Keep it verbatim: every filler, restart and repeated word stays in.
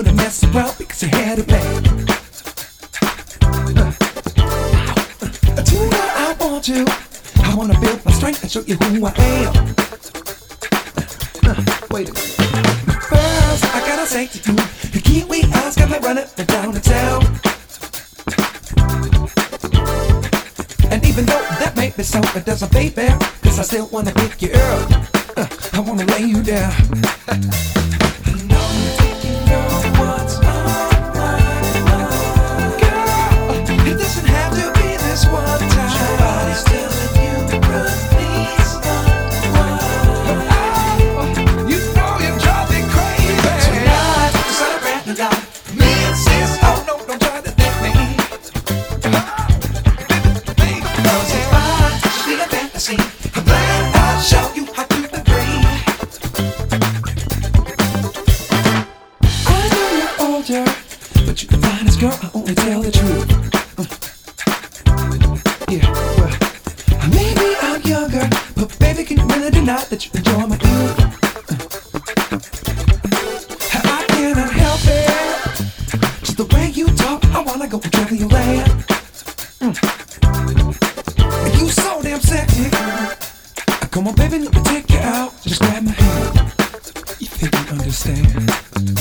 wouldn't mess around because you had it bad. Uh, uh, tonight I want you. I wanna build my strength and show you who I am. Uh, wait a minute. First, I gotta say to you, the Kiwi eyes got me running down the town. And even though that made me so, it doesn't baby, cause I still wanna pick you up. Uh, I wanna lay you down. I know you know what's on my mind. Girl, it doesn't have to be this one time. Your body's telling you to run, please run. Oh, you know you drive me crazy. Tonight, to celebrate the night, me and sis, oh no, don't try to think me. Cause if I just need a fantasy, I'm glad I'll show you how to be free. I know you're older, but you're the finest girl, I only tell the truth. Uh, yeah, well, maybe I'm younger, but baby, can you really deny that you enjoy my youth? Uh, I cannot help it, just the way you talk, I wanna go and travel your land. Mm. You so damn sexy, girl. Come on, baby, let me take you out. Just grab my hand. You think you understand?